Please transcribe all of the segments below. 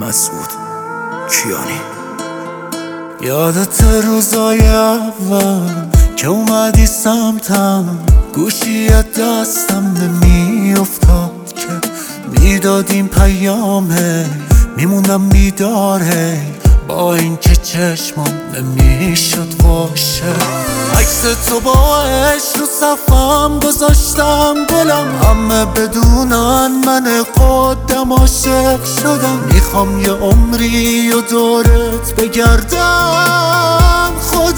مسعود کیانی. یادت روزای اول که اومدی سمتم، گوشی دستم نمی افتاد که میدادیم پیامه، میموندم بیداره با این که چشمم نمیشد باشه. عکس تو با عشق رو صفم گذاشتم گلم، همه بدونن من خودم عاشق شدم. میخوام یه عمری و دورت بگردم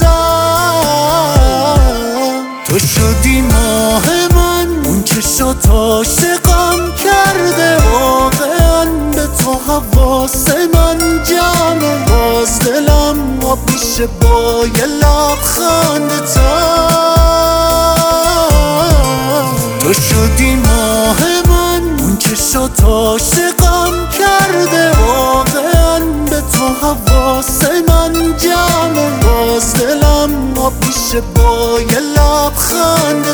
خودم. تو شدی ماه من، اون چشات عاشقم کرده، واقعا به تو حواس من جمعه. باز دلم آب میشه با یه لبخند تو شدی ماه من، اون چشات عاشقم کرده، واقعا به تو حواس من جمعه. باز دلم آب میشه با یه لبخند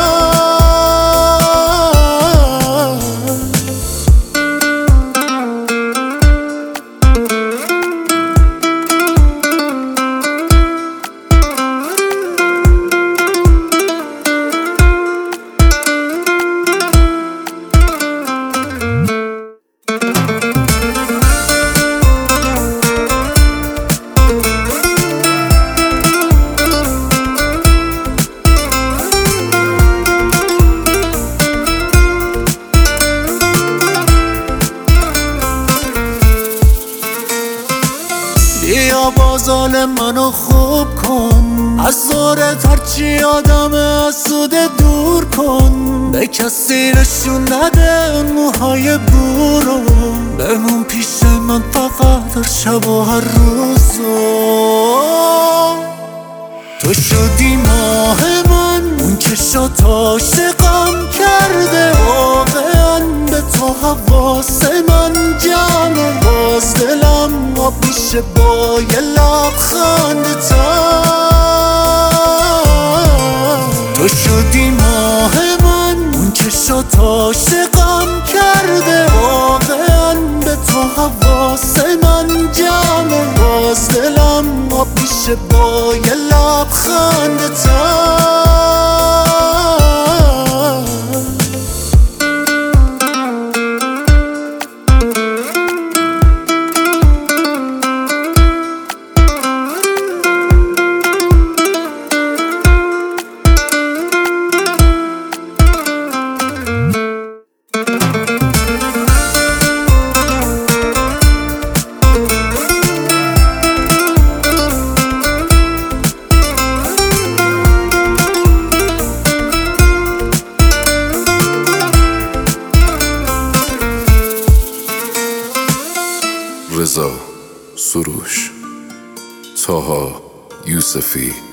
بیا بازال منو خوب کن، از زورت هرچی آدم اسوده دور کن. به کسی نشون نده موهای بورو، بمون پیش من فقط هر شب و هر روزو. تو شدی ماه من، اون چشات عاشقم کرده، واقعا به تو حواس من جمعه. باز دلم آب میشه با یه لبخند تو شدی ماه من، اون چشات عاشقم کرده، واقعا به تو حواس من جمعه. باز دلم آب میشه با یه لبخند رضا سروش، طاها یوسفی.